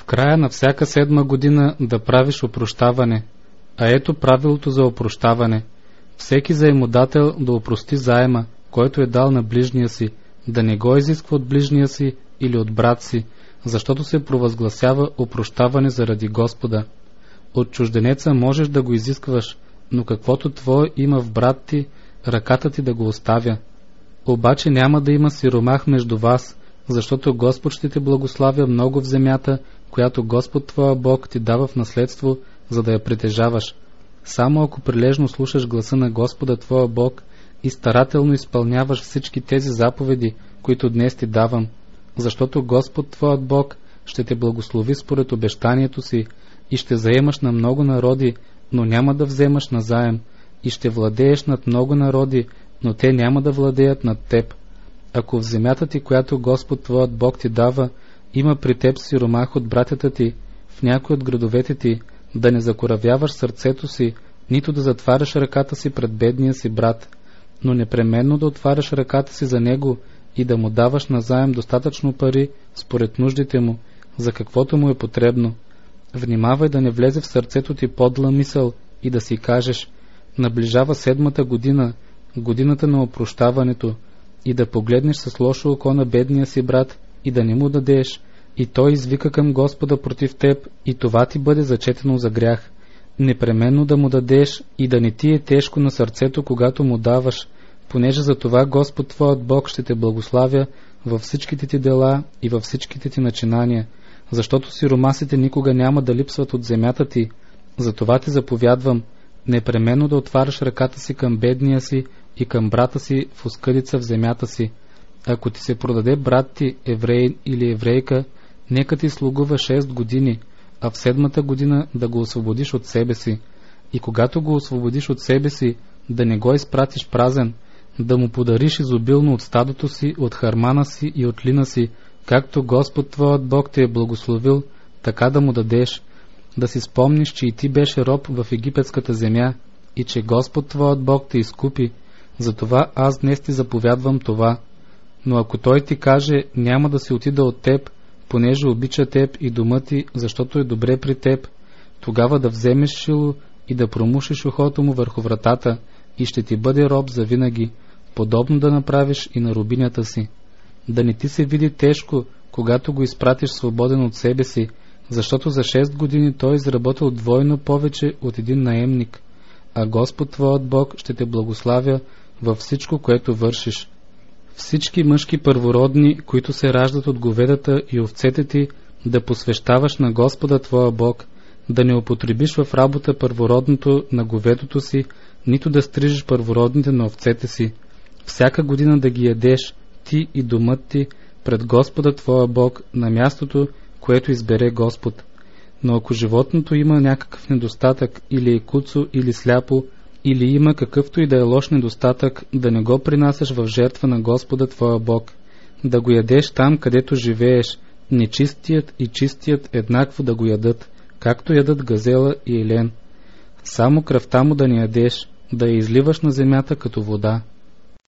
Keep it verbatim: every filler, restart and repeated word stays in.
В края на всяка седма година да правиш опрощаване. А ето правилото за опрощаване. Всеки заемодател да опрости заема, който е дал на ближния си, да не го изисква от ближния си или от брат си, защото се провъзгласява опрощаване заради Господа. От чужденеца можеш да го изискваш, но каквото твое има в брат ти, ръката ти да го оставя. Обаче няма да има сиромах между вас, защото Господ ще те благославя много в земята, която Господ твоя Бог ти дава в наследство, за да я притежаваш. Само ако прилежно слушаш гласа на Господа твоя Бог и старателно изпълняваш всички тези заповеди, които днес ти давам, защото Господ твоят Бог ще те благослови според обещанието си и ще заемаш на много народи, но няма да вземаш назаем, и ще владееш над много народи, но те няма да владеят над теб. Ако в земята ти, която Господ твоят Бог ти дава, има при теб сиромах от братята ти, в някой от градовете ти, да не закоравяваш сърцето си, нито да затваряш ръката си пред бедния си брат, но непременно да отваряш ръката си за него и да му даваш назаем достатъчно пари според нуждите му, за каквото му е потребно. Внимавай да не влезе в сърцето ти подла мисъл и да си кажеш: наближава седмата година, годината на опрощаването, и да погледнеш с лошо око на бедния си брат и да не му дадеш, и той извика към Господа против теб, и това ти бъде зачетено за грях. Непременно да му дадеш и да не ти е тежко на сърцето, когато му даваш, понеже за това Господ твоят Бог ще те благославя във всичките ти дела и във всичките ти начинания, защото сиромасите никога няма да липсват от земята ти. Затова ти заповядвам непременно да отваряш ръката си към бедния си и към брата си в оскъдица в земята си. Ако ти се продаде брат ти, еврей или еврейка, нека ти слугува шест години, а в седмата година да го освободиш от себе си. И когато го освободиш от себе си, да не го изпратиш празен, да му подариш изобилно от стадото си, от хармана си и от лина си, както Господ твоят Бог те е благословил, така да му дадеш. Да си спомниш, че и ти беше роб в египетската земя и че Господ твоят Бог те изкупи. Затова аз днес ти заповядвам това. Но ако той ти каже: няма да си отида от теб, понеже обича теб и дома ти, защото е добре при теб, тогава да вземеш шило и да промушиш ухото му върху вратата, и ще ти бъде роб за винаги, подобно да направиш и на робинята си. Да не ти се види тежко, когато го изпратиш свободен от себе си, защото за шест години той изработил двойно повече от един наемник, а Господ твоят Бог ще те благославя във всичко, което вършиш. Всички мъжки първородни, които се раждат от говедата и овцете ти, да посвещаваш на Господа твоя Бог, да не употребиш в работа първородното на говедото си, нито да стрижеш първородните на овцете си. Всяка година да ги ядеш, ти и домът ти, пред Господа твоя Бог, на мястото, което избере Господ. Но ако животното има някакъв недостатък, или е куцо, или сляпо, или има какъвто и да е лош недостатък, да не го принасяш в жертва на Господа твоя Бог. Да го ядеш там, където живееш, нечистият и чистият еднакво да го ядат, както ядат газела и елен. Само кръвта му да не ядеш, да я изливаш на земята като вода.